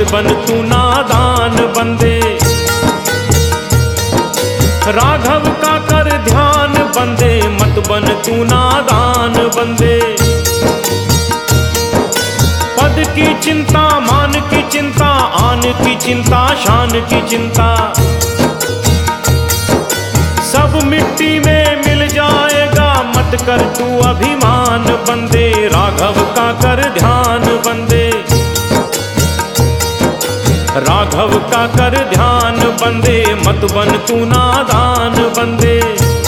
बन तू नादान बंदे। राघव का कर ध्यान बंदे, मत बन तू नादान बंदे। पद की चिंता, मान की चिंता, आन की चिंता, शान की चिंता, सब मिट्टी में मिल जाएगा, मत कर तू अभिमान बंदे। राघव का कर ध्यान बंदे, राघव का कर ध्यान बंदे, मत बन तू नादान बंदे।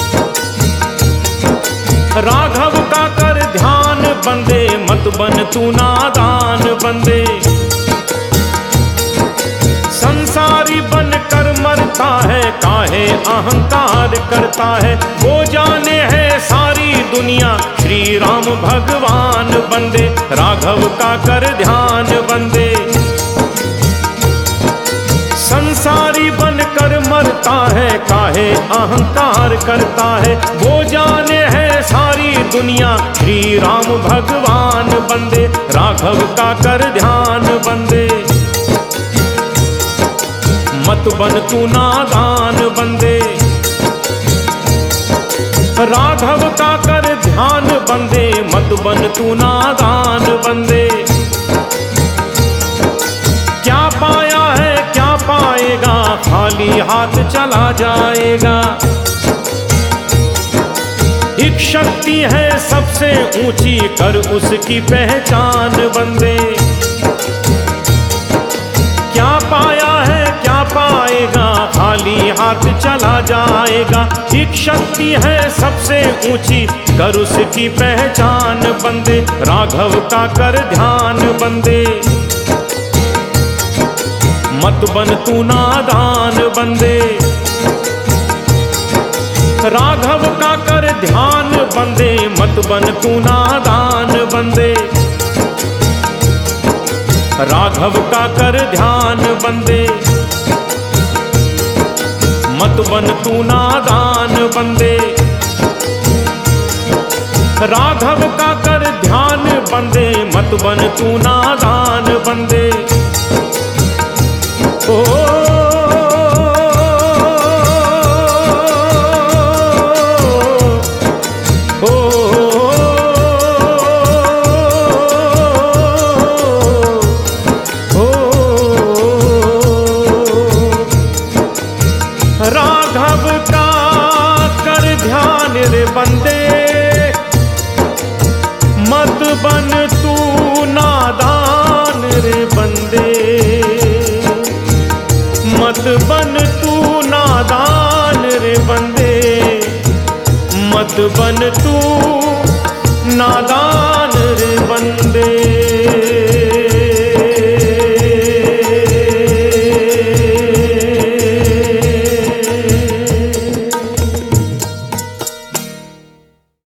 राघव का कर ध्यान बंदे, मत बन तू नादान बंदे। संसारी बन कर मरता है, काहे अहंकार करता है, वो जाने है सारी दुनिया श्री राम भगवान बंदे। राघव का कर ध्यान बंदे। संसारी बन कर मरता है, काहे अहंकार करता है, वो जाने है सारी दुनिया श्री राम भगवान बंदे। राघव का कर ध्यान बंदे, मत बन तू नादान बंदे। राघव का कर ध्यान बंदे, मत बन तू नादान बंदे। क्या पाया है क्या पाएगा, खाली हाथ चला जाएगा। एक शक्ति है सबसे ऊंची, कर उसकी पहचान बंदे। क्या पाया है क्या पाएगा, खाली हाथ चला जाएगा। एक शक्ति है सबसे ऊंची, कर उसकी पहचान बंदे। राघव का कर ध्यान बंदे, मत बन तू नादान बंदे। राघव का कर ध्यान बंदे, मत बन तू नादान बंदे। राघव का कर ध्यान बंदे, मत बन तू नादान बंदे। राघव का कर ध्यान बंदे, मत बन तू नादान बंदे। ओ राघव का कर ध्यान रे बंदे, मत बन तू नादान रे बंदे। मत बन तू नादान रे बंदे, मत बन तू नादान।